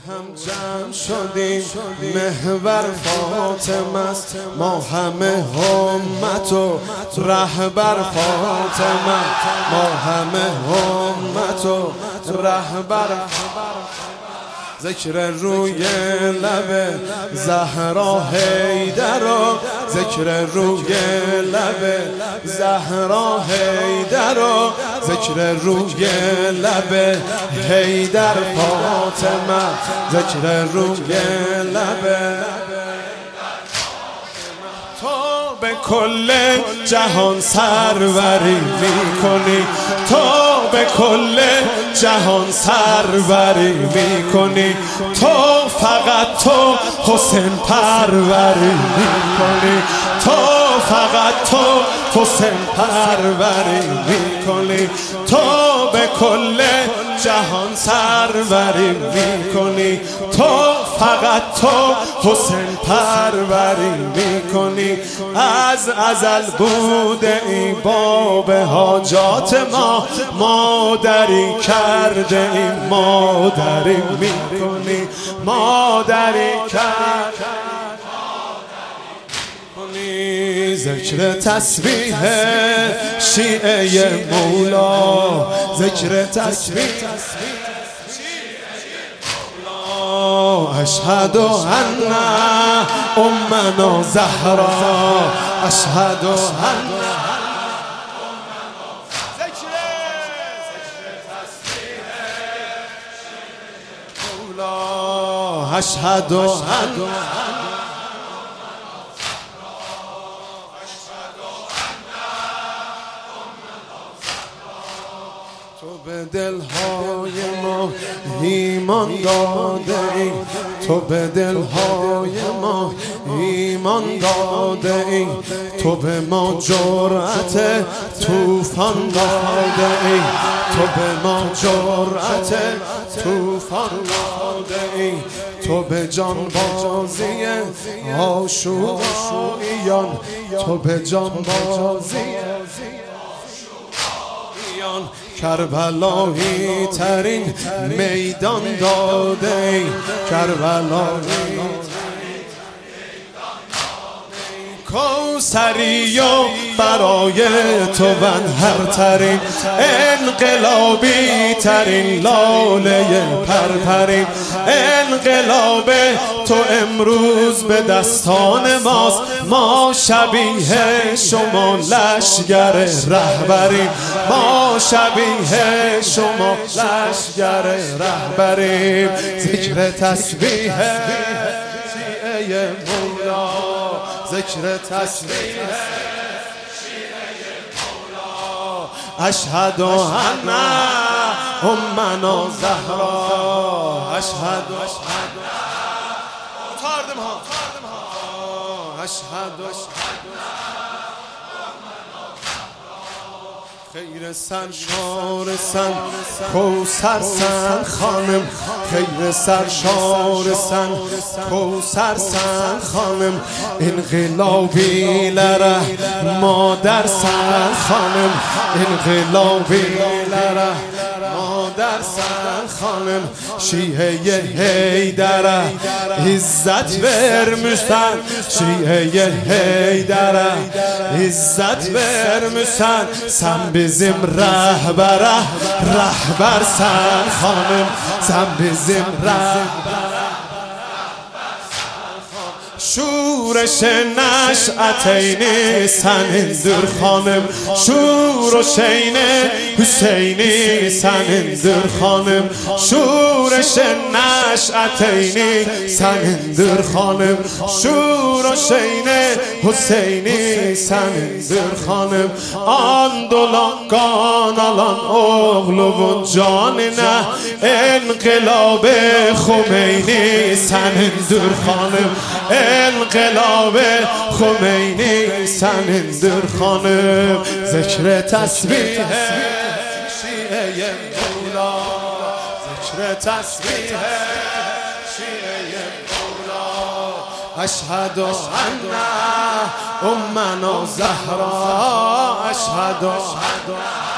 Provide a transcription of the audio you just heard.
هم جمع شدیم محور فاطمه است، ما همه امت و رهبر فاطمه، ما همه امت و رهبر. ذکر روی لب زهرا حیدرا، ذکر روی لب زهرا حیدرا، ذکر روی لب حیدر فاطمه، ذکر روی لب. تو به کل جهان سروری میکنی، تو به کل جهان سروری میکنی، تو فقط تو حسین پروری میکنی، تو فقط تو حسین پروری میکنی، تو به کل جهان سروری میکنی، تو فقط تو حسین پروری میکنی. از ازل بوده این باب حاجات ما، مادری کرده این مادری میکنی، مادری کرده ذکر تسبیح شیعه مولا، ذکر تسبیح اشهد ان امنا زهرا، اشهد ان مولا، اشهد ان تو به دلهای ما ایمان داده ای، تو به دلهای ما ایمان داده ای، تو به ما جرأت طوفان داده ای، تو به ما جرأت طوفان داده ای، تو به جان بازی عاشوقیان، تو به جان بازی کربلایی ترین میدان داده ای، کربلایی کوثری و برای تو بنهر ترین، انقلابی ترین لاله پرپرین، انقلاب تو امروز به دستان ماست، ما شبیه شما لشگر رهبریم، ما شبیه شما لشگر رهبریم. ذکر تسبیح شیعه مولا، ذکر تسبیح شیعه مولا، اشهد ان امنا زهرا، اشهد خیر سرشار سن کوثر سن خانم، خیر سرشار سن کوثر سن خانم، انقلابی لره مادر سن خانم، انقلابی لره مادر سن خانم، شیعه حیدره عزت vermişsen، şiye heydere izzet vermişsen، sen bizim rehbere rehbersen hanım، sen bizim rehbere شورش نشأتینی سنندر خانم، شور و شین حسینی سنندر خانم، شورش نشأتینی سنندر خانم، شور و شین حسینی سنندر خانم. آندولان قانالان oğlumun canine، انقلاب خمینی سنندر خانم، انقلاب خمینی سنندر خانم. ذکر تسبیح شیعه مولا، ذکر تسبیح شیعه مولا، اشهد ان امنا زهرا، اشهد